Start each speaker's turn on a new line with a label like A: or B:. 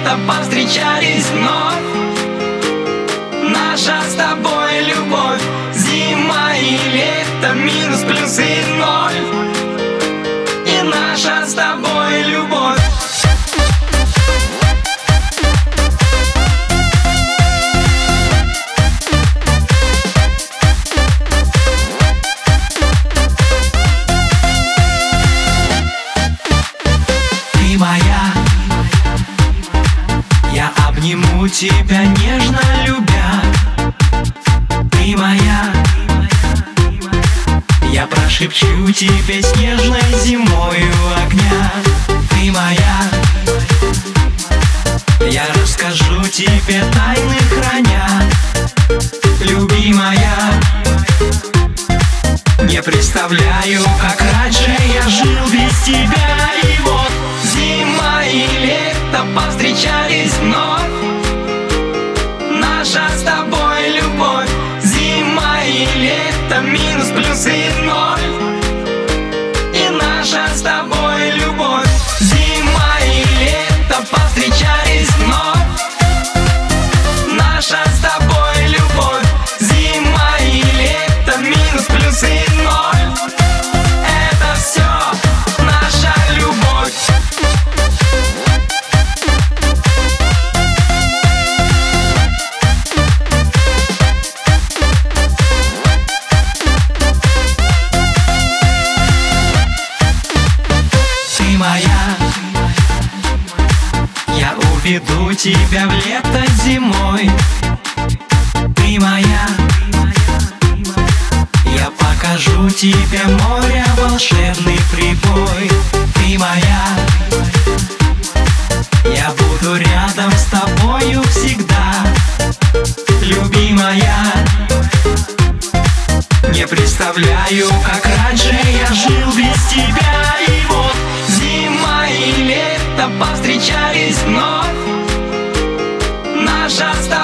A: лето повстречались вновь. Наша с тобой любовь, зима и лето, минус, плюс и ноль. И наша с тобой любовь. Ты моя, я обниму тебя, нежно любя. Ты моя, я прошепчу тебе снежной зимою огня. Ты моя, я расскажу тебе тайны храня. Любимая, не представляю, как раньше я жил без тебя. И вот зима и лето повстречались вновь. Наша с тобой любовь, зима и лето, минус, плюс и ноль. И наша с тобой любовь, зима и лето повстречались вновь. Наша с тобой любовь, зима и лето, минус, плюс и ноль. Это все наша любовь. Ты моя, я уведу тебя в лето зимой. Ты моя, я покажу тебе море, волшебный прибой. Ты моя, я буду рядом с тобою всегда. Любимая, не представляю, как раньше я жил без тебя. И вот зима и лето повстречались вновь. Наша с тобой